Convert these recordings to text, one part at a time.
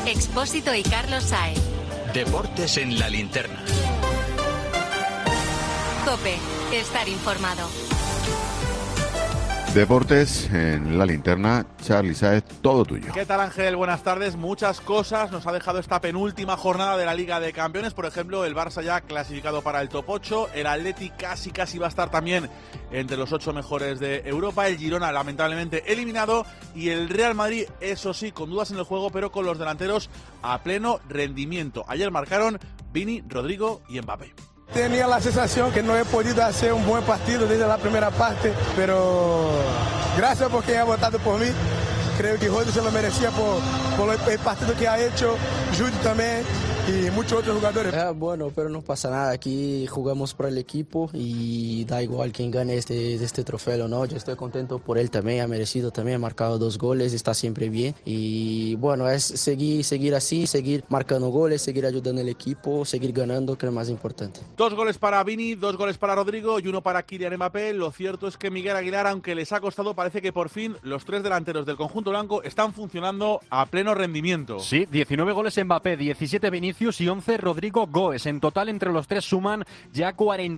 Expósito y Carlos Sáez. Deportes en la linterna. COPE. Estar informado. Deportes en la linterna, Charly Sáez, todo tuyo. ¿Qué tal, Ángel? Buenas tardes. Muchas cosas nos ha dejado esta penúltima jornada de la Liga de Campeones. Por ejemplo, el Barça ya clasificado para el top 8. El Atleti casi va a estar también entre los 8 mejores de Europa. El Girona, lamentablemente, eliminado. Y el Real Madrid, eso sí, con dudas en el juego, pero con los delanteros a pleno rendimiento. Ayer marcaron Vini, Rodrigo y Mbappé. Tenía la sensación que no he podido hacer un buen partido desde la primera parte, pero gracias por quien ha votado por mí. Creo que Rodrigo se lo merecía por el partido que ha hecho, Jude también y muchos otros jugadores. Bueno, pero no pasa nada, aquí jugamos por el equipo y da igual quién gane este trofeo, ¿no? Yo estoy contento por él también, ha merecido también, ha marcado 2 goles, está siempre bien y bueno, es seguir así, seguir marcando goles, seguir ayudando al equipo, seguir ganando, que es lo más importante. 2 goles para Vini, 2 goles para Rodrigo y 1 para Kylian Mbappé. Lo cierto es que Miguel Aguilar, aunque les ha costado, parece que por fin los 3 delanteros del conjunto blanco están funcionando a pleno rendimiento. Sí, 19 goles Mbappé, 17 Vinicius y 11 Rodrigo Goes. En total, entre los 3 suman ya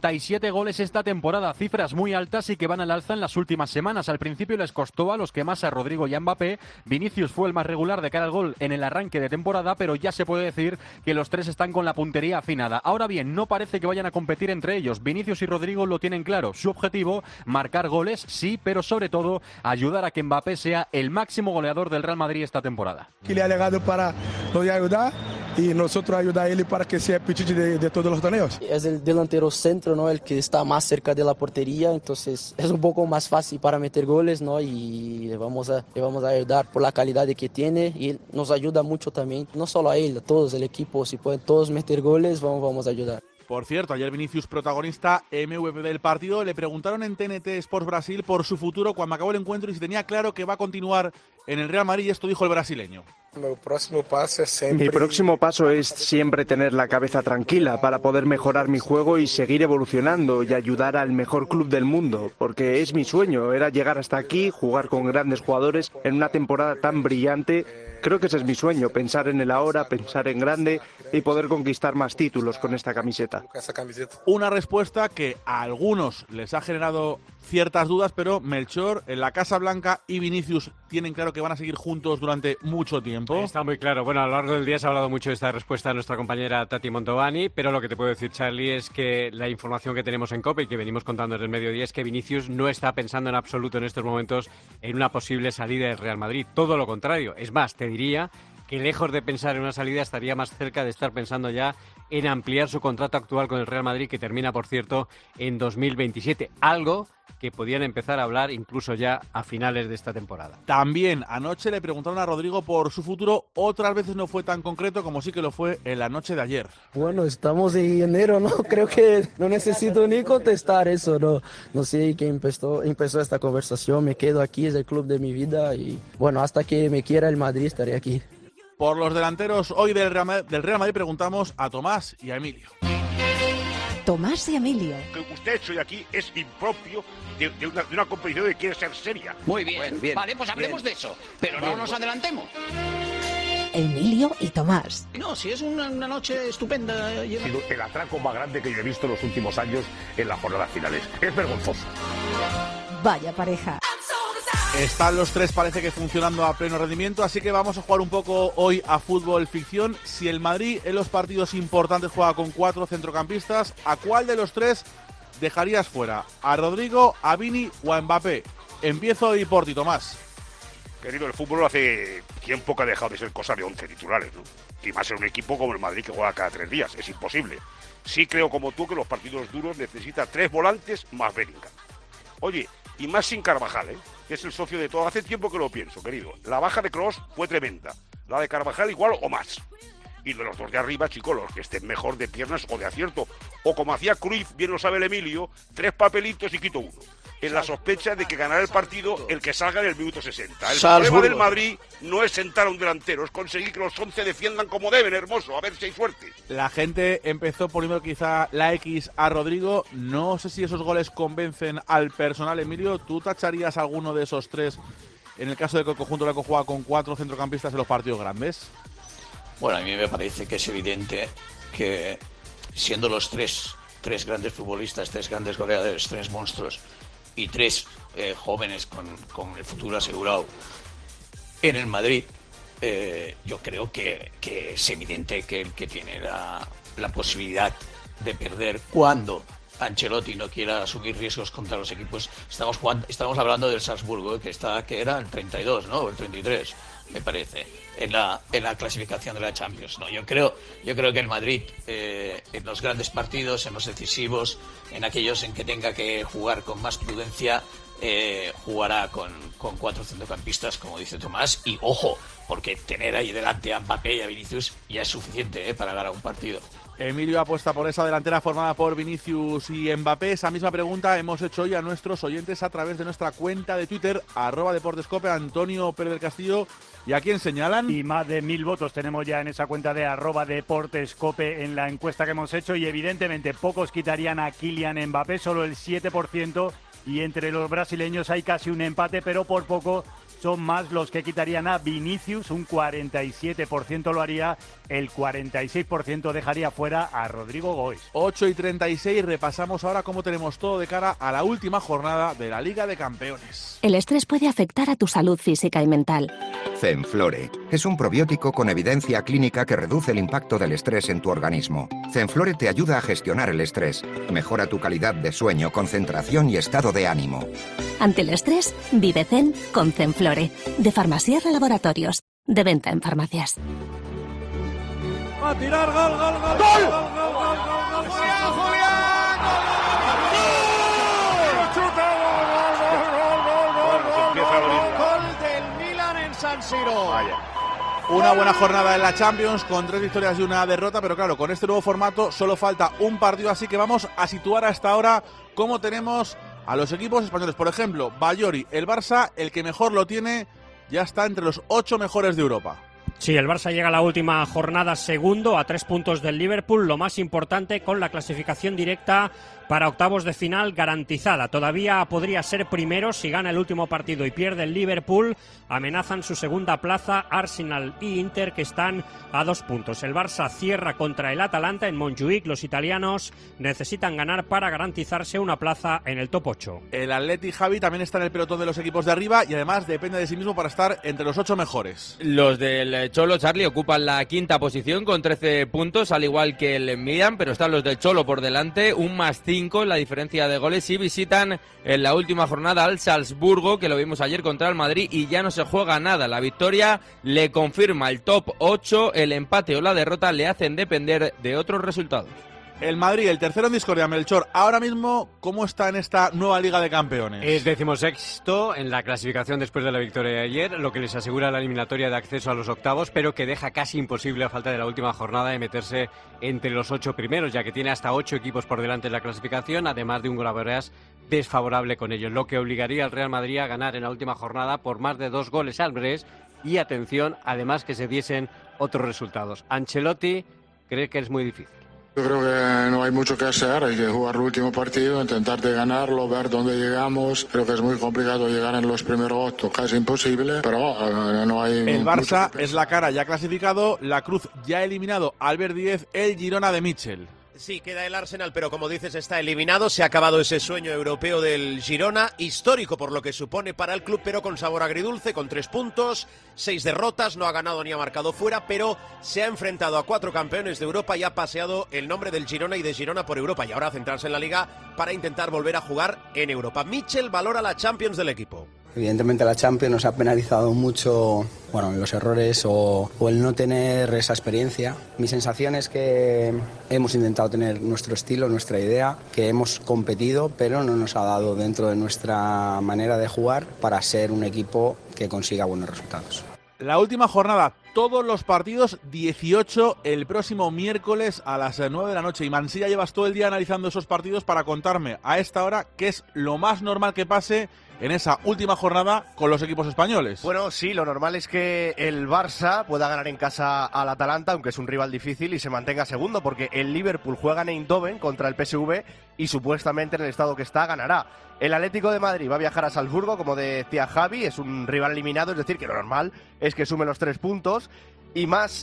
47 goles esta temporada, cifras muy altas y que van al alza en las últimas semanas. Al principio les costó a los que más, a Rodrigo y a Mbappé. Vinicius fue el más regular de cara al gol en el arranque de temporada, pero ya se puede decir que los 3 están con la puntería afinada. Ahora bien, no parece que vayan a competir entre ellos. Vinicius y Rodrigo lo tienen claro. Su objetivo, marcar goles, sí, pero sobre todo ayudar a que Mbappé sea el máximo goleador del Real Madrid esta temporada. Que le ha llegado para nos ayudar y nosotros ayudar a él para que sea apetite de todos los torneos. Es el delantero centro, ¿no? El que está más cerca de la portería, entonces es un poco más fácil para meter goles, ¿no? Y le vamos a ayudar por la calidad que tiene y nos ayuda mucho también, no solo a él, a todos el equipo, si pueden todos meter goles, vamos a ayudar. Por cierto, ayer Vinicius, protagonista, MVP del partido, le preguntaron en TNT Sports Brasil por su futuro cuando acabó el encuentro y si tenía claro que va a continuar en el Real Madrid, y esto dijo el brasileño. Mi próximo paso es siempre tener la cabeza tranquila para poder mejorar mi juego y seguir evolucionando y ayudar al mejor club del mundo, porque es mi sueño, era llegar hasta aquí, jugar con grandes jugadores en una temporada tan brillante. Creo que ese es mi sueño, pensar en el ahora, pensar en grande y poder conquistar más títulos con esta camiseta. Una respuesta que a algunos les ha generado ciertas dudas, pero Melchor, en la Casa Blanca y Vinicius tienen claro que van a seguir juntos durante mucho tiempo. Está muy claro. Bueno, a lo largo del día se ha hablado mucho de esta respuesta de nuestra compañera Tati Montovani, pero lo que te puedo decir, Charly, es que la información que tenemos en COPE y que venimos contando desde el mediodía es que Vinicius no está pensando en absoluto en estos momentos en una posible salida del Real Madrid. Todo lo contrario. Es más, te diría que lejos de pensar en una salida estaría más cerca de estar pensando ya en ampliar su contrato actual con el Real Madrid, que termina, por cierto, en 2027. Algo que podían empezar a hablar incluso ya a finales de esta temporada. También anoche le preguntaron a Rodrigo por su futuro. Otras veces no fue tan concreto como sí que lo fue en la noche de ayer. Bueno, estamos en enero, ¿no? Creo que no necesito ni contestar eso, ¿no? No sé quién empezó esta conversación. Me quedo aquí, es el club de mi vida y bueno, hasta que me quiera el Madrid estaré aquí. Por los delanteros hoy del Real Madrid preguntamos a Tomás y a Emilio. Tomás y Emilio. Que usted hecho de aquí es impropio de una competición que quiere ser seria. Muy bien, bueno, bien. Vale, pues hablemos de eso, pero no nos adelantemos. Emilio y Tomás. No, si es una noche estupenda. Ha sido el atraco más grande que yo he visto en los últimos años en las jornadas finales. Es vergonzoso. Vaya pareja. Están los 3, parece que funcionando a pleno rendimiento, así que vamos a jugar un poco hoy a fútbol ficción. Si el Madrid en los partidos importantes juega con 4 centrocampistas, ¿a cuál de los 3 dejarías fuera? ¿A Rodrigo, a Vini o a Mbappé? Empiezo hoy por ti, Tomás. Querido, el fútbol hace tiempo que ha dejado de ser cosa de 11 titulares, ¿no? Y más en un equipo como el Madrid que juega cada 3 días, es imposible. Sí creo como tú que los partidos duros necesitan 3 volantes más Bellingham. Oye, y más sin Carvajal, que es el socio de todo. Hace tiempo que lo pienso, querido. La baja de Kroos fue tremenda. La de Carvajal igual o más. Y de los 2 de arriba, chicos, los que estén mejor de piernas o de acierto. O como hacía Cruyff, bien lo sabe el Emilio, 3 papelitos y quito 1. En la sospecha de que ganará el partido el que salga en el minuto 60. El problema del Madrid no es sentar a un delantero, es conseguir que los 11 defiendan como deben, hermoso, a ver si hay suerte. La gente empezó poniendo quizá la X a Rodrigo. No sé si esos goles convencen al personal, Emilio. ¿Tú tacharías alguno de esos 3 en el caso de que el conjunto blanco juega con 4 centrocampistas en los partidos grandes? Bueno, a mí me parece que es evidente que siendo los tres grandes futbolistas, 3 grandes goleadores, 3 monstruos y 3 jóvenes con el futuro asegurado en el Madrid, yo creo que es evidente que el que tiene la posibilidad de perder cuando Ancelotti no quiera asumir riesgos contra los equipos. Estamos hablando del Salzburgo, que era el 32, ¿no? O el 33, me parece, en la clasificación de la Champions, ¿no? Yo creo que el Madrid, en los grandes partidos, en los decisivos, en aquellos en que tenga que jugar con más prudencia, jugará con 4 centrocampistas, como dice Tomás, y ojo, porque tener ahí delante a Mbappé y a Vinicius ya es suficiente para ganar un partido. Emilio apuesta por esa delantera formada por Vinicius y Mbappé. Esa misma pregunta hemos hecho hoy a nuestros oyentes a través de nuestra cuenta de Twitter, @deportescope. Antonio Pérez del Castillo, ¿y a quién señalan? Y más de 1000 votos tenemos ya en esa cuenta de @deportescope en la encuesta que hemos hecho, y evidentemente pocos quitarían a Kylian Mbappé, solo el 7%, y entre los brasileños hay casi un empate, pero por poco son más los que quitarían a Vinicius, un 47% lo haría, el 46% dejaría fuera a Rodrigo Goes. 8:36, repasamos ahora cómo tenemos todo de cara a la última jornada de la Liga de Campeones. El estrés puede afectar a tu salud física y mental. Zenflore es un probiótico con evidencia clínica que reduce el impacto del estrés en tu organismo. Zenflore te ayuda a gestionar el estrés, mejora tu calidad de sueño, concentración y estado de ánimo. Ante el estrés, vive zen con Zenflore, de Farmasierra Laboratorios, de venta en farmacias. ¡A tirar! ¡Gol! San Siro. Una buena jornada en la Champions con 3 victorias y una derrota, pero claro, con este nuevo formato solo falta un partido, así que vamos a situar hasta ahora cómo tenemos a los equipos españoles. Por ejemplo, Bayori, el Barça, el que mejor lo tiene, ya está entre los 8 mejores de Europa. Sí, el Barça llega a la última jornada segundo, a 3 puntos del Liverpool, lo más importante, con la clasificación directa para octavos de final garantizada. Todavía podría ser primero si gana el último partido y pierde el Liverpool. Amenazan su segunda plaza Arsenal y Inter, que están a 2 puntos. El Barça cierra contra el Atalanta en Montjuic. Los italianos necesitan ganar para garantizarse una plaza en el top 8. El Atleti, Javi, también está en el pelotón de los equipos de arriba y además depende de sí mismo para estar entre los 8 mejores. Los del Cholo, Charlie, ocupan la 5ª posición con 13 puntos, al igual que el Milan, pero están los del Cholo por delante, un +5 en la diferencia de goles, y visitan en la última jornada al Salzburgo, que lo vimos ayer contra el Madrid, y ya no se juega nada. La victoria le confirma el top 8, el empate o la derrota le hacen depender de otros resultados. El Madrid, el tercero en discordia, Melchor. Ahora mismo, ¿cómo está en esta nueva Liga de Campeones? Es 16º en la clasificación después de la victoria de ayer, lo que les asegura la eliminatoria de acceso a los octavos, pero que deja casi imposible, a falta de la última jornada, de meterse entre los 8 primeros, ya que tiene hasta 8 equipos por delante en la clasificación, además de un golaveraje desfavorable con ellos, lo que obligaría al Real Madrid a ganar en la última jornada por más de 2 goles al Brest, y atención, además que se diesen otros resultados. Ancelotti cree que es muy difícil. Yo creo que no hay mucho que hacer, hay que jugar el último partido, intentar de ganarlo, ver dónde llegamos. Creo que es muy complicado llegar en los primeros 8, casi imposible, pero no hay... El Barça es la cara ya clasificado, la cruz ya eliminado, Albert Díez, el Girona de Michel. Sí, queda el Arsenal, pero como dices, está eliminado. Se ha acabado ese sueño europeo del Girona, histórico por lo que supone para el club, pero con sabor agridulce, con 3 puntos, 6 derrotas, no ha ganado ni ha marcado fuera, pero se ha enfrentado a 4 campeones de Europa y ha paseado el nombre del Girona y de Girona por Europa, y ahora a centrarse en la Liga para intentar volver a jugar en Europa. Michel valora la Champions del equipo. Evidentemente la Champions nos ha penalizado mucho, los errores o el no tener esa experiencia. Mi sensación es que hemos intentado tener nuestro estilo, nuestra idea, que hemos competido, pero no nos ha dado dentro de nuestra manera de jugar para ser un equipo que consiga buenos resultados. La última jornada, todos los partidos, 18 el próximo miércoles a las 9 de la noche. Y Mansilla, llevas todo el día analizando esos partidos para contarme a esta hora qué es lo más normal que pase en esa última jornada con los equipos españoles. Bueno, sí, lo normal es que el Barça pueda ganar en casa al Atalanta, aunque es un rival difícil, y se mantenga segundo, porque el Liverpool juega en Eindhoven contra el PSV y supuestamente en el estado que está ganará. El Atlético de Madrid va a viajar a Salzburgo, como decía Javi, es un rival eliminado, es decir, que lo normal es que sume los 3 puntos. puntos y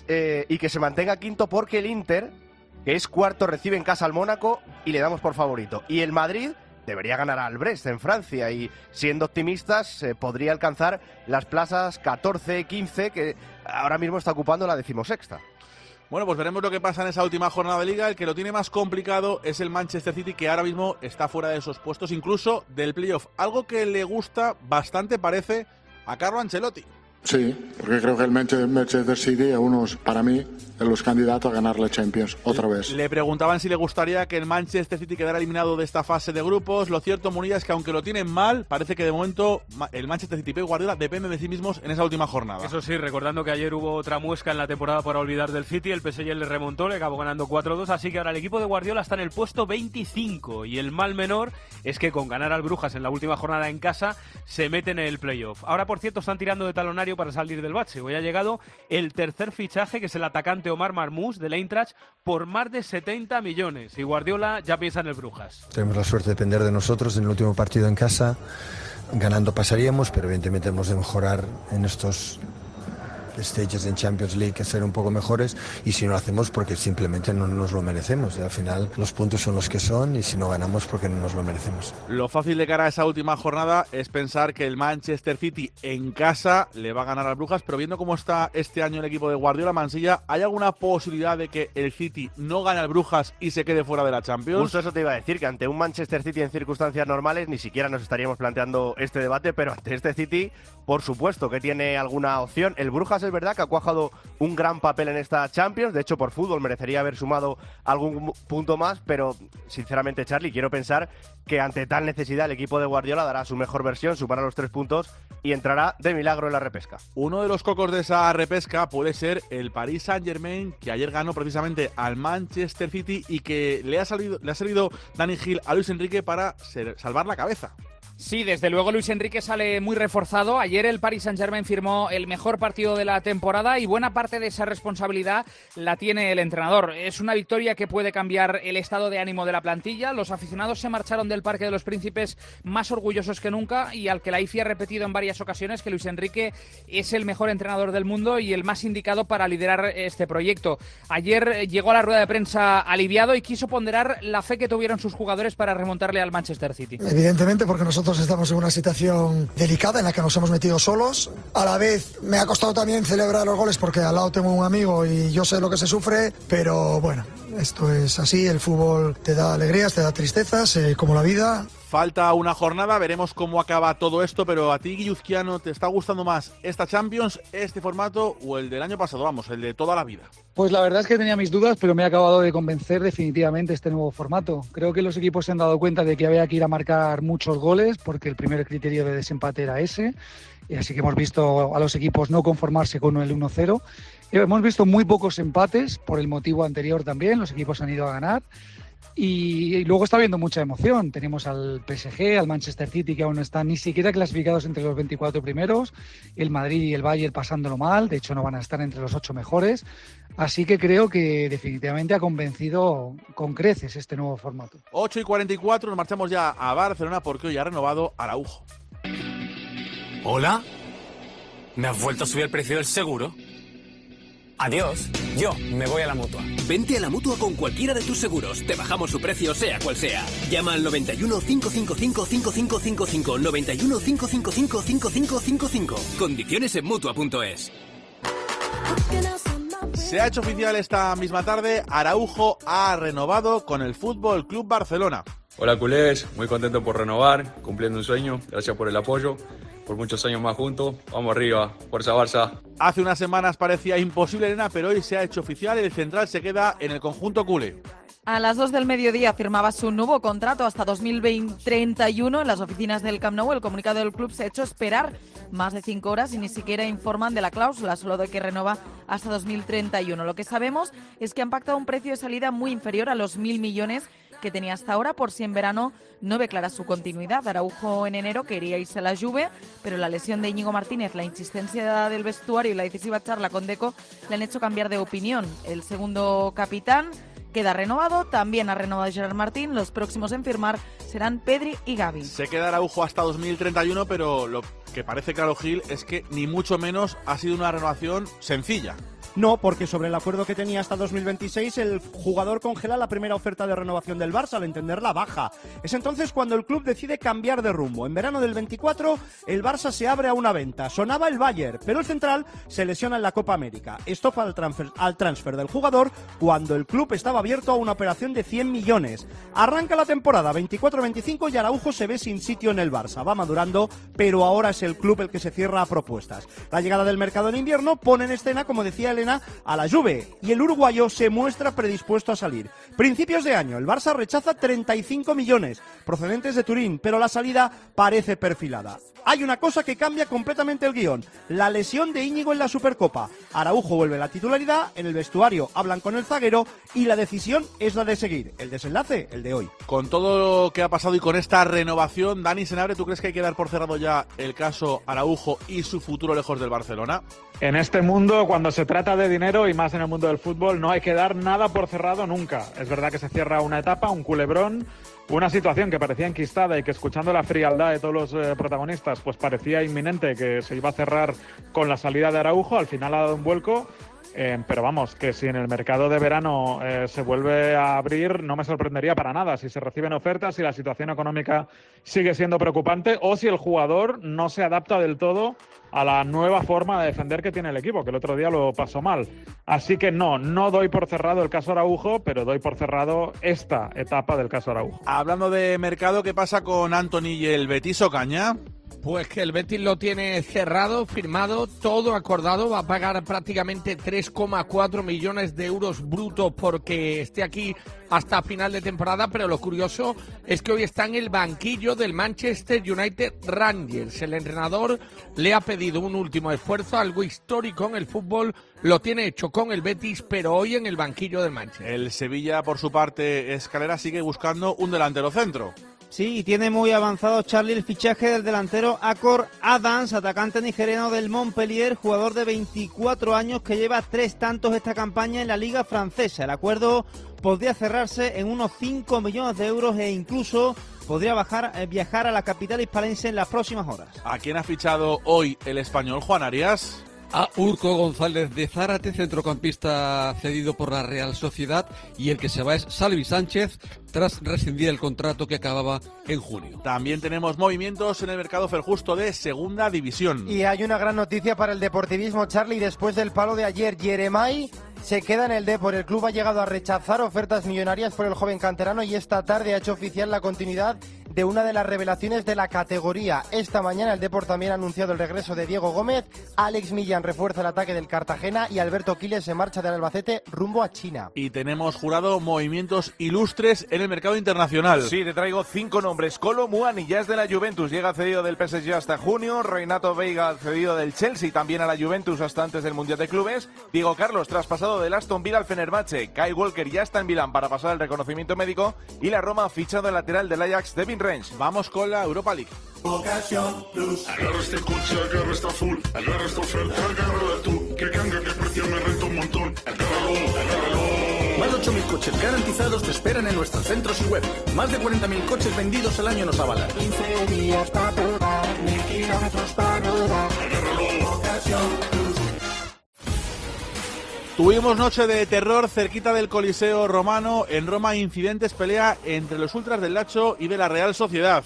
que se mantenga quinto porque el Inter, que es cuarto, recibe en casa al Mónaco y le damos por favorito. Y el Madrid debería ganar al Brest en Francia y, siendo optimistas, podría alcanzar las plazas 14, 15 que ahora mismo está ocupando la 16ª. Bueno, pues veremos lo que pasa en esa última jornada de Liga. El que lo tiene más complicado es el Manchester City, que ahora mismo está fuera de esos puestos, incluso del playoff. Algo que le gusta bastante, parece, a Carlo Ancelotti. Sí, porque creo que el Manchester City es uno, para mí, de los candidatos a ganar la Champions otra vez. Le preguntaban si le gustaría que el Manchester City quedara eliminado de esta fase de grupos. Lo cierto, Munilla, es que aunque lo tienen mal, parece que de momento el Manchester City y Pep Guardiola dependen de sí mismos en esa última jornada. Eso sí, recordando que ayer hubo otra muesca en la temporada para olvidar del City, el PSG le remontó, le acabó ganando 4-2, así que ahora el equipo de Guardiola está en el puesto 25 y el mal menor es que con ganar al Brujas en la última jornada en casa se mete en el playoff. Ahora, por cierto, están tirando de talonario para salir del bache. Hoy ha llegado el tercer fichaje, que es el atacante Omar Marmoush del Eintracht, por más de 70 millones. Y Guardiola ya piensa en el Brujas. Tenemos la suerte de depender de nosotros en el último partido en casa. Ganando pasaríamos, pero evidentemente hemos de mejorar en estos stages en Champions League, ser un poco mejores, y si no lo hacemos porque simplemente no nos lo merecemos. Y al final los puntos son los que son y si no ganamos porque no nos lo merecemos. Lo fácil de cara a esa última jornada es pensar que el Manchester City en casa le va a ganar al Brujas, pero viendo cómo está este año el equipo de Guardiola, Mansilla, ¿hay alguna posibilidad de que el City no gane al Brujas y se quede fuera de la Champions? Justo eso te iba a decir, que ante un Manchester City en circunstancias normales ni siquiera nos estaríamos planteando este debate, pero ante este City, por supuesto que tiene alguna opción. El Brujas es verdad que ha cuajado un gran papel en esta Champions, de hecho por fútbol merecería haber sumado algún punto más, pero sinceramente, Charlie, quiero pensar que ante tal necesidad el equipo de Guardiola dará su mejor versión, sumará los 3 puntos y entrará de milagro en la repesca. Uno de los cocos de esa repesca puede ser el Paris Saint-Germain, que ayer ganó precisamente al Manchester City y que le ha servido Dani Gil a Luis Enrique para salvar la cabeza. Sí, desde luego Luis Enrique sale muy reforzado. Ayer el Paris Saint-Germain firmó el mejor partido de la temporada y buena parte de esa responsabilidad la tiene el entrenador. Es una victoria que puede cambiar el estado de ánimo de la plantilla. Los aficionados se marcharon del Parque de los Príncipes más orgullosos que nunca y al que la IFI ha repetido en varias ocasiones que Luis Enrique es el mejor entrenador del mundo y el más indicado para liderar este proyecto. Ayer llegó a la rueda de prensa aliviado y quiso ponderar la fe que tuvieron sus jugadores para remontarle al Manchester City. Evidentemente, porque nosotros estamos en una situación delicada en la que nos hemos metido solos. A la vez me ha costado también celebrar los goles porque al lado tengo un amigo y yo sé lo que se sufre, pero bueno, esto es así, el fútbol te da alegrías, te da tristezas, como la vida. Falta una jornada, veremos cómo acaba todo esto, pero a ti, Guilluzquiano, ¿te está gustando más esta Champions, este formato o el del año pasado, vamos, el de toda la vida? Pues la verdad es que tenía mis dudas, pero me ha acabado de convencer definitivamente este nuevo formato. Creo que los equipos se han dado cuenta de que había que ir a marcar muchos goles, porque el primer criterio de desempate era ese, y así que hemos visto a los equipos no conformarse con el 1-0. Hemos visto muy pocos empates, por el motivo anterior también, los equipos han ido a ganar. Y luego está habiendo mucha emoción. Tenemos al PSG, al Manchester City, que aún no están ni siquiera clasificados entre los 24 primeros. El Madrid y el Bayern pasándolo mal. De hecho, no van a estar entre los 8 mejores. Así que creo que definitivamente ha convencido con creces este nuevo formato. 8:44, nos marchamos ya a Barcelona porque hoy ha renovado Araujo. ¿Hola? ¿Me has vuelto a subir el precio del seguro? Adiós, yo me voy a la Mutua. Vente a la Mutua con cualquiera de tus seguros. Te bajamos su precio sea cual sea. Llama al 91 555 5555. 91 555 5555. Condiciones en Mutua.es. Se ha hecho oficial esta misma tarde, Araujo ha renovado con el Fútbol Club Barcelona. Hola culés, muy contento por renovar, cumpliendo un sueño, gracias por el apoyo. Por muchos años más juntos, vamos arriba, fuerza Barça. Hace unas semanas parecía imposible, Elena, pero hoy se ha hecho oficial, el central se queda en el conjunto culé. A las 2 del mediodía firmaba su nuevo contrato hasta 2031 en las oficinas del Camp Nou. El comunicado del club se ha hecho esperar más de 5 horas y ni siquiera informan de la cláusula, solo de que renova hasta 2031. Lo que sabemos es que han pactado un precio de salida muy inferior a los 1.000 millones que tenía hasta ahora, por si en verano no ve clara su continuidad. Araujo en enero quería irse a la Juve, pero la lesión de Íñigo Martínez, la insistencia del vestuario y la decisiva charla con Deco le han hecho cambiar de opinión. El segundo capitán queda renovado, también ha renovado Gerard Martín. Los próximos en firmar serán Pedri y Gavi. Se queda Araujo hasta 2031, pero lo que parece claro, Gil, es que ni mucho menos ha sido una renovación sencilla. No, porque sobre el acuerdo que tenía hasta 2026, el jugador congela la primera oferta de renovación del Barça, al entenderla baja. Es entonces cuando el club decide cambiar de rumbo. En verano del 24, el Barça se abre a una venta. Sonaba el Bayern, pero el central se lesiona en la Copa América. Estopa al transfer del jugador cuando el club estaba abierto a una operación de 100 millones. Arranca la temporada 24-25 y Araujo se ve sin sitio en el Barça. Va madurando, pero ahora es el club el que se cierra a propuestas. La llegada del mercado en invierno pone en escena, como decía Elena, a la Juve, y el uruguayo se muestra predispuesto a salir. Principios de año, el Barça rechaza 35 millones procedentes de Turín, pero la salida parece perfilada. Hay una cosa que cambia completamente el guión: la lesión de Íñigo en la Supercopa. Araujo vuelve a la titularidad, en el vestuario hablan con el zaguero y la decisión es la de seguir. El desenlace, el de hoy. Con todo lo que ha pasado y con esta renovación, Dani Senabre, ¿tú crees que hay que dar por cerrado ya el caso Araujo y su futuro lejos del Barcelona? En este mundo, cuando se trata de dinero y más en el mundo del fútbol, no hay que dar nada por cerrado nunca. Es verdad que se cierra una etapa, un culebrón, una situación que parecía enquistada y que, escuchando la frialdad de todos los protagonistas, pues parecía inminente que se iba a cerrar con la salida de Araujo. Al final ha dado un vuelco. Pero vamos, que si en el mercado de verano se vuelve a abrir, no me sorprendería para nada si se reciben ofertas, si la situación económica sigue siendo preocupante o si el jugador no se adapta del todo a la nueva forma de defender que tiene el equipo, que el otro día lo pasó mal. Así que no doy por cerrado el caso Araujo, pero doy por cerrado esta etapa del caso Araujo. Hablando de mercado, ¿qué pasa con Antony y el Betis, Ocaña? Pues que el Betis lo tiene cerrado, firmado, todo acordado. Va a pagar prácticamente 3,4 millones de euros brutos porque esté aquí hasta final de temporada. Pero lo curioso es que hoy está en el banquillo del Manchester United Rangers. El entrenador le ha pedido un último esfuerzo, algo histórico en el fútbol. Lo tiene hecho con el Betis, pero hoy en el banquillo del Manchester. El Sevilla, por su parte, Escalera, sigue buscando un delantero centro. Sí, y tiene muy avanzado, Charlie, el fichaje del delantero Akor Adams, atacante nigeriano del Montpellier, jugador de 24 años que lleva 3 tantos esta campaña en la Liga Francesa. El acuerdo podría cerrarse en unos 5 millones de euros e incluso podría viajar a la capital hispalense en las próximas horas. ¿A quién ha fichado hoy el español, Juan Arias? A Urco González de Zárate, centrocampista cedido por la Real Sociedad, y el que se va es Salvi Sánchez tras rescindir el contrato que acababa en junio. También tenemos movimientos en el mercado Ferjusto de Segunda División. Y hay una gran noticia para el deportivismo, Charlie, después del palo de ayer. Yeremay se queda en el Depor. El club ha llegado a rechazar ofertas millonarias por el joven canterano y esta tarde ha hecho oficial la continuidad de una de las revelaciones de la categoría. Esta mañana el Depor también ha anunciado el regreso de Diego Gómez, Alex Millán refuerza el ataque del Cartagena y Alberto Quiles se marcha del Albacete rumbo a China. Y tenemos, Jurado, movimientos ilustres en el mercado internacional. Sí, te traigo 5 nombres. Kolo Muani ya es de la Juventus, llega cedido del PSG hasta junio. Renato Veiga cedido del Chelsea también a la Juventus hasta antes del Mundial de Clubes. Diego Carlos traspasado del Aston Villa al Fenerbahce. Kyle Walker ya está en Milán para pasar el reconocimiento médico y la Roma ha fichado el lateral del Ajax, Devin Rensch. Vamos con la Europa League. Ocasión Plus. Agarra este coche, agarra esta full, agarra esta oferta, agárrala tú. Que cambia, que precio me renta un montón. Agárralo. Más de 8.000 coches garantizados te esperan en nuestros centros y web. Más de 40.000 coches vendidos al año nos avalan. 15 días para probar, 1000 kilómetros para rodar. Agárralo. Ocasión Plus. Tuvimos noche de terror cerquita del Coliseo Romano. En Roma, incidentes, pelea entre los ultras del Lazio y de la Real Sociedad.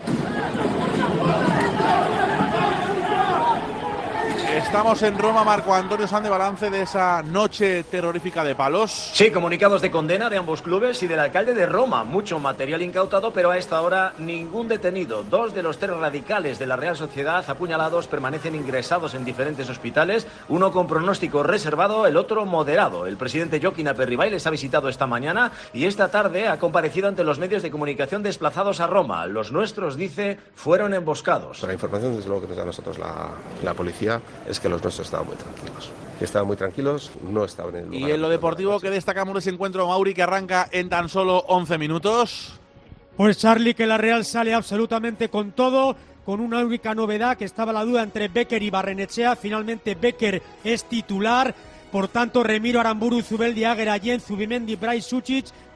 Estamos en Roma, Marco Antonio San, de balance de esa noche terrorífica de palos. Sí, comunicados de condena de ambos clubes y del alcalde de Roma. Mucho material incautado, pero a esta hora ningún detenido. 2 de los 3 radicales de la Real Sociedad apuñalados permanecen ingresados en diferentes hospitales. Uno con pronóstico reservado, el otro moderado. El presidente Joaquín Aperribay les ha visitado esta mañana y esta tarde ha comparecido ante los medios de comunicación desplazados a Roma. Los nuestros, dice, fueron emboscados. La información, desde luego, que nos da a nosotros la policía es que los nuestros estaban muy tranquilos. Estaban muy tranquilos, no estaban en el lugar. Y en lo deportivo, ¿qué destacamos de ese encuentro, Mauri, que arranca en tan solo 11 minutos? Pues Charlie, que la Real sale absolutamente con todo, con una única novedad, que estaba la duda entre Becker y Barrenechea. Finalmente Becker es titular, por tanto Remiro, Aramburu, Zubeldia, Agera, Yen, Zubimendi, Brais, Sucic,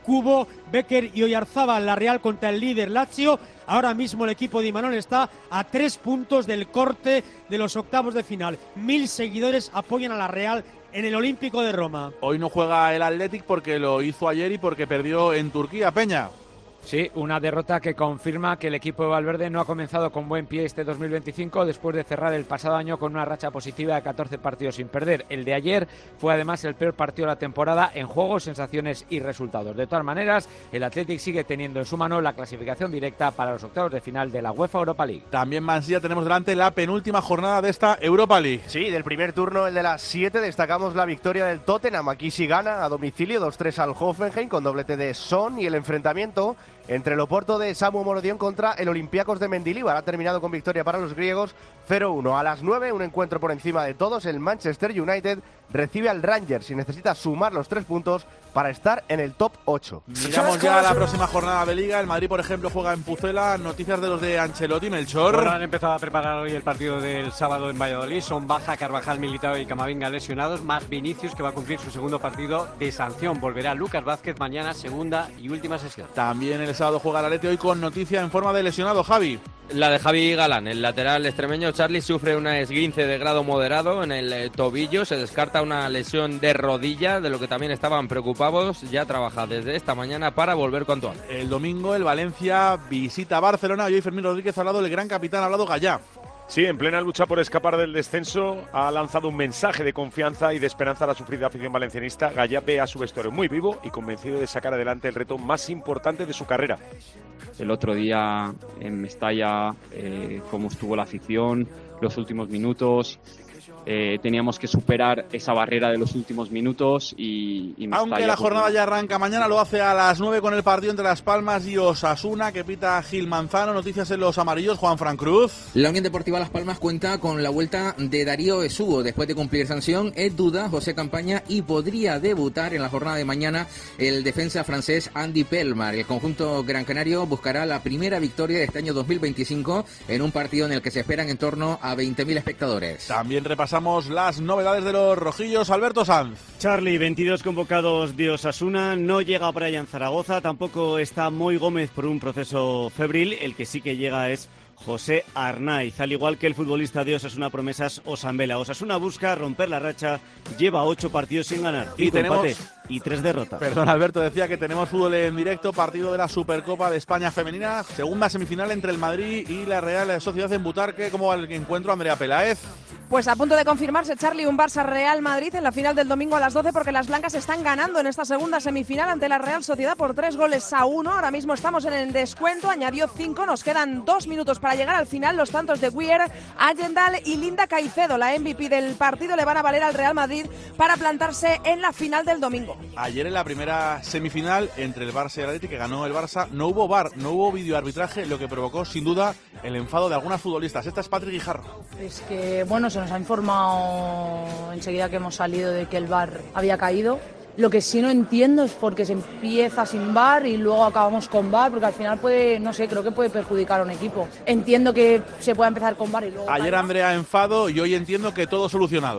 Cubo, Becker y Oyarzábal, la Real contra el líder Lazio. Ahora mismo el equipo de Imanol está a 3 puntos del corte de los octavos de final. 1000 seguidores apoyan a la Real en el Olímpico de Roma. Hoy no juega el Athletic porque lo hizo ayer y porque perdió en Turquía, Peña. Sí, una derrota que confirma que el equipo de Valverde no ha comenzado con buen pie este 2025 después de cerrar el pasado año con una racha positiva de 14 partidos sin perder. El de ayer fue además el peor partido de la temporada en juego, sensaciones y resultados. De todas maneras, el Athletic sigue teniendo en su mano la clasificación directa para los octavos de final de la UEFA Europa League. También, Mansilla, tenemos delante la penúltima jornada de esta Europa League. Sí, del primer turno, el de las 7, destacamos la victoria del Tottenham. Aquí sí gana a domicilio 2-3 al Hoffenheim con doblete de Son, y el enfrentamiento entre el Oporto de Samu Morodion contra el Olympiacos de Mendilibar ha terminado con victoria para los griegos 0-1. A las 9, un encuentro por encima de todos. El Manchester United recibe al Rangers y necesita sumar los 3 puntos para estar en el top 8. Miramos ya la próxima jornada de Liga. El Madrid, por ejemplo, juega en Pucela. Noticias de los de Ancelotti, Melchor. Bueno, han empezado a preparar hoy el partido del sábado en Valladolid. Son baja Carvajal, Militao y Camavinga lesionados, más Vinicius, que va a cumplir su segundo partido de sanción. Volverá Lucas Vázquez mañana, segunda y última sesión. También el sábado juega el Atleti, hoy con noticia en forma de lesionado, Javi. La de Javi Galán, el lateral extremeño Charlie, sufre una esguince de grado moderado en el tobillo, se descarta una lesión de rodilla, de lo que también estaban preocupados. Ya trabaja desde esta mañana para volver cuanto antes. El domingo el Valencia visita Barcelona y hoy Fermín Rodríguez ha hablado del gran capitán, ha hablado Gallá. Sí, en plena lucha por escapar del descenso, ha lanzado un mensaje de confianza y de esperanza a la sufrida afición valencianista. Gallá ve a su vestuario muy vivo y convencido de sacar adelante el reto más importante de su carrera. El otro día en Mestalla, cómo estuvo la afición, los últimos minutos. Teníamos que superar esa barrera de los últimos minutos y aunque la jornada ya arranca mañana, lo hace a las 9 con el partido entre Las Palmas y Osasuna, que pita Gil Manzano. Noticias en los amarillos, Juan Fran Cruz. La Unión Deportiva Las Palmas cuenta con la vuelta de Darío Esugo. Después de cumplir sanción, es duda José Campaña y podría debutar en la jornada de mañana el defensa francés Andy Pelmar. El conjunto gran canario buscará la primera victoria de este año 2025 en un partido en el que se esperan en torno a 20.000 espectadores. También repasamos las novedades de los rojillos. Alberto Sanz. Charlie, 22 convocados de Osasuna, no llega Brian Zaragoza, tampoco está Moy Gómez por un proceso febril, el que sí que llega es José Arnaiz, al igual que el futbolista de Osasuna Promesas, Osambela. Osasuna busca romper la racha, lleva 8 partidos sin ganar, 5 empates y 3 derrotas. Perdón, Alberto, decía que tenemos fútbol en directo, partido de la Supercopa de España femenina, segunda semifinal entre el Madrid y la Real Sociedad en Butarque. ¿Cómo va el encuentro, Andrea Peláez? Pues a punto de confirmarse, Charlie, un Barça-Real Madrid en la final del domingo a las 12, porque las blancas están ganando en esta segunda semifinal ante la Real Sociedad por 3-1. Ahora mismo estamos en el descuento, añadió 5, nos quedan 2 minutos para llegar al final. Los tantos de Weir, Allendal y Linda Caicedo, la MVP del partido, le van a valer al Real Madrid para plantarse en la final del domingo. Ayer en la primera semifinal entre el Barça y el Atleti, que ganó el Barça, no hubo VAR, no hubo videoarbitraje, lo que provocó sin duda el enfado de algunas futbolistas. Esta es Patrick Guijarro. Es que, bueno, se nos ha informado enseguida que hemos salido de que el VAR había caído. Lo que sí no entiendo es por qué se empieza sin VAR y luego acabamos con VAR, porque al final puede, no sé, creo que puede perjudicar a un equipo. Entiendo que se pueda empezar con VAR y luego... Ayer Andrea enfado y hoy entiendo que todo solucionado.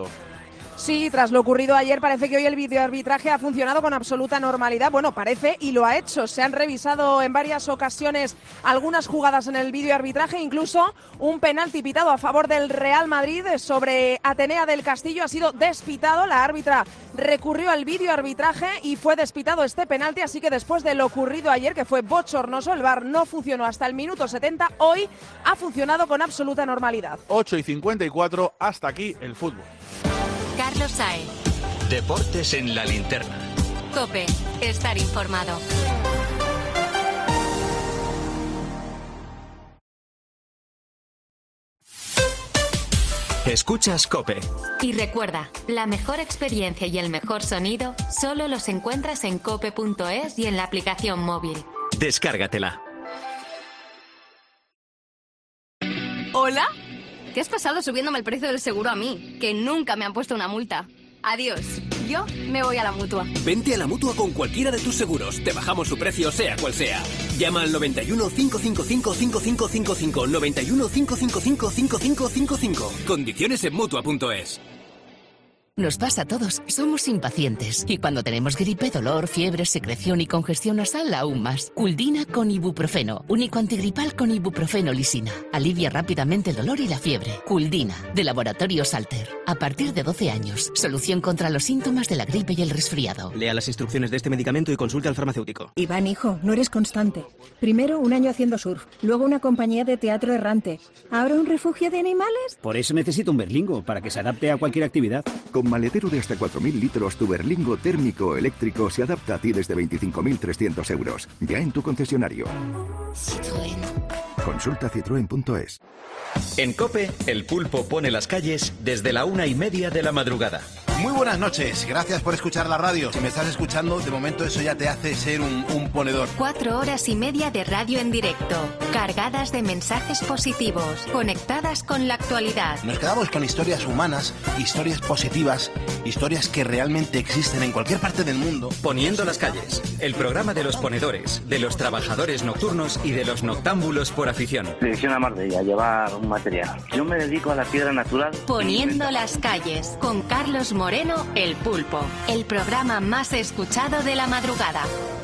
Sí, tras lo ocurrido ayer, parece que hoy el videoarbitraje ha funcionado con absoluta normalidad. Bueno, parece y lo ha hecho. Se han revisado en varias ocasiones algunas jugadas en el videoarbitraje, incluso un penalti pitado a favor del Real Madrid sobre Atenea del Castillo ha sido despitado. La árbitra recurrió al videoarbitraje y fue despitado este penalti, así que después de lo ocurrido ayer, que fue bochornoso, el VAR no funcionó hasta el minuto 70, hoy ha funcionado con absoluta normalidad. 8:54, hasta aquí el fútbol. Carlos Saez. Deportes en la linterna. COPE. Estar informado. Escuchas COPE. Y recuerda, la mejor experiencia y el mejor sonido solo los encuentras en cope.es y en la aplicación móvil. Descárgatela. ¿Hola? ¿Qué has pasado subiéndome el precio del seguro a mí? Que nunca me han puesto una multa. Adiós. Yo me voy a la Mutua. Vente a la Mutua con cualquiera de tus seguros. Te bajamos su precio, sea cual sea. Llama al 91 555 5555. 91 555 5555. Condiciones en Mutua.es. Nos pasa a todos, somos impacientes. Y cuando tenemos gripe, dolor, fiebre, secreción y congestión nasal, aún más. Culdina con ibuprofeno. Único antigripal con ibuprofeno lisina. Alivia rápidamente el dolor y la fiebre. Culdina, de Laboratorios Alter. A partir de 12 años. Solución contra los síntomas de la gripe y el resfriado. Lea las instrucciones de este medicamento y consulte al farmacéutico. Iván, hijo, no eres constante. Primero un año haciendo surf, luego una compañía de teatro errante. ¿Ahora un refugio de animales? Por eso necesito un Berlingo, para que se adapte a cualquier actividad. Con maletero de hasta 4.000 litros, tu Berlingo térmico eléctrico se adapta a ti desde 25.300 euros. Ya en tu concesionario. Citroën. Consulta citroen.es. En COPE, el pulpo pone las calles desde la 1:30 de la madrugada. Muy buenas noches, gracias por escuchar la radio. Si me estás escuchando, de momento eso ya te hace ser un ponedor. 4 horas y media de radio en directo, cargadas de mensajes positivos, conectadas con la actualidad. Nos quedamos con historias humanas, historias positivas, historias que realmente existen en cualquier parte del mundo. Poniendo las calles, el programa de los ponedores, de los trabajadores nocturnos y de los noctámbulos por afición. Dirección a Marbella, llevar un material. Yo me dedico a la piedra natural. Poniendo las calles, con Carlos Moreno, el pulpo, el programa más escuchado de la madrugada.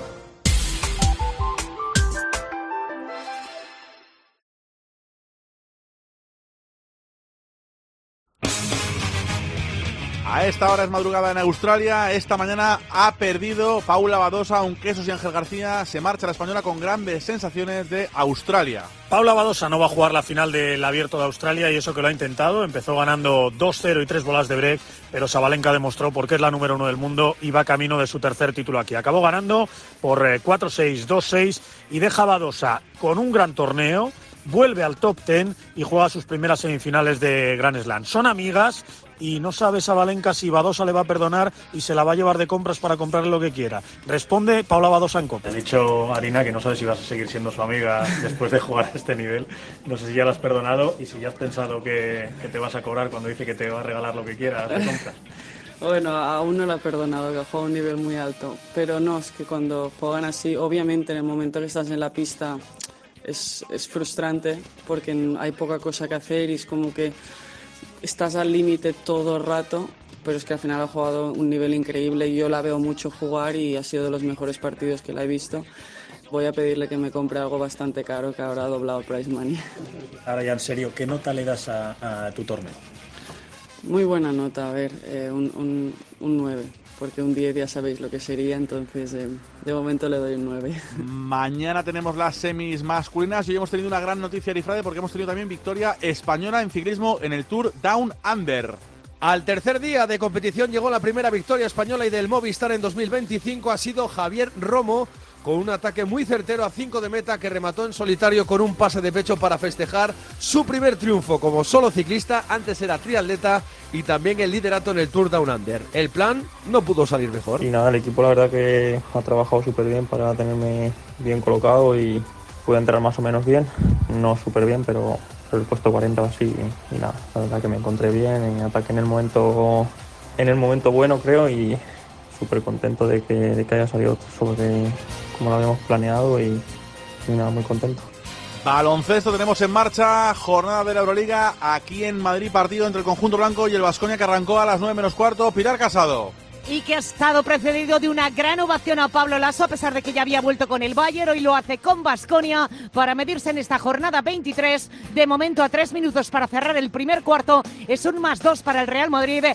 A esta hora es madrugada en Australia. Esta mañana ha perdido Paula Badosa, Unquesos y Ángel García. Se marcha la española con grandes sensaciones de Australia. Paula Badosa no va a jugar la final del Abierto de Australia y eso que lo ha intentado. Empezó ganando 2-0 y 3 bolas de break, pero Sabalenka demostró por qué es la número 1 del mundo y va camino de su tercer título aquí. Acabó ganando por 4-6, 2-6 y deja a Badosa con un gran torneo. Vuelve al top 10 y juega sus primeras semifinales de Grand Slam. Son amigas y no sabe Sabalenka si Badosa le va a perdonar y se la va a llevar de compras para comprarle lo que quiera. Responde Paula Badosa en COPE. Ha dicho Arina que no sabe si vas a seguir siendo su amiga después de jugar a este nivel. No sé si ya la has perdonado y si ya has pensado que te vas a cobrar cuando dice que te va a regalar lo que quieras de compras. Bueno, aún no la he perdonado, que juega a un nivel muy alto. Pero no, es que cuando juegan así, obviamente en el momento que estás en la pista es frustrante porque hay poca cosa que hacer y es como que estás al límite todo el rato, pero es que al final ha jugado un nivel increíble. Yo la veo mucho jugar y ha sido de los mejores partidos que la he visto. Voy a pedirle que me compre algo bastante caro que habrá doblado el prize money. Ahora ya en serio, ¿qué nota le das a tu torneo? Muy buena nota, a ver, un 9. Porque un 10 ya sabéis lo que sería, entonces de momento le doy un 9. Mañana tenemos las semis masculinas y hoy hemos tenido una gran noticia, Arifrade, porque hemos tenido también victoria española en ciclismo en el Tour Down Under. Al tercer día de competición llegó la primera victoria española y del Movistar en 2025 ha sido Javier Romo, con un ataque muy certero a 5 de meta que remató en solitario con un pase de pecho para festejar su primer triunfo como solo ciclista. Antes era triatleta y también el liderato en el Tour Down Under. El plan no pudo salir mejor. Y nada, el equipo la verdad que ha trabajado súper bien para tenerme bien colocado y pude entrar más o menos bien. No súper bien, pero el puesto 40 o así. Y nada, la verdad que me encontré bien en ataque en el momento bueno, creo, y súper contento de que haya salido sobre como lo habíamos planeado y nada, muy contento. Baloncesto tenemos en marcha, jornada de la Euroliga aquí en Madrid, partido entre el conjunto blanco y el Baskonia que arrancó a las 9:15. Pilar Casado. Y que ha estado precedido de una gran ovación a Pablo Laso, a pesar de que ya había vuelto con el Bayern. Hoy lo hace con Baskonia para medirse en esta jornada 23. De momento a 3 minutos para cerrar el primer cuarto. Es un +2 para el Real Madrid,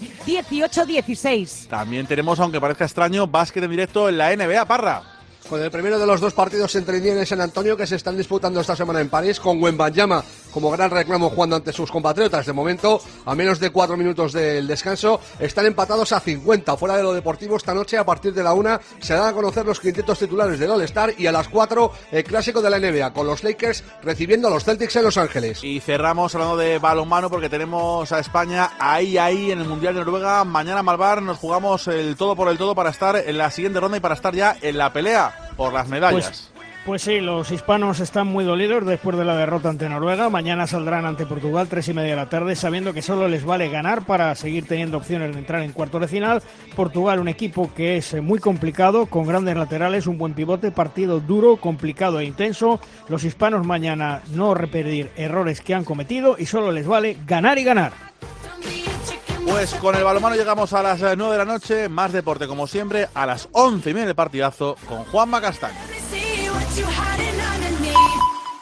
18-16. También tenemos, aunque parezca extraño, básquet en directo en la NBA, Parra. Con el primero de los dos partidos entre Indiana y San Antonio que se están disputando esta semana en París, con Wembanyama como gran reclamo jugando ante sus compatriotas. De momento, a menos de 4 minutos del descanso, están empatados a 50. Fuera de lo deportivo, esta noche a partir de la 1 se dan a conocer los quintetos titulares del All-Star y a las 4 el clásico de la NBA, con los Lakers recibiendo a los Celtics en Los Ángeles. Y cerramos hablando de balonmano porque tenemos a España ahí en el Mundial de Noruega. Mañana Malvar nos jugamos el todo por el todo para estar en la siguiente ronda y para estar ya en la pelea por las medallas. Pues sí, los hispanos están muy dolidos después de la derrota ante Noruega. Mañana saldrán ante Portugal 3:30 de la tarde, sabiendo que solo les vale ganar para seguir teniendo opciones de entrar en cuartos de final. Portugal, un equipo que es muy complicado, con grandes laterales, un buen pivote, partido duro, complicado e intenso. Los hispanos mañana no repetir errores que han cometido y solo les vale ganar y ganar. Pues con el balonmano llegamos a las 9 de la noche, más deporte como siempre, a las 11:30 el partidazo con Juanma Castaño.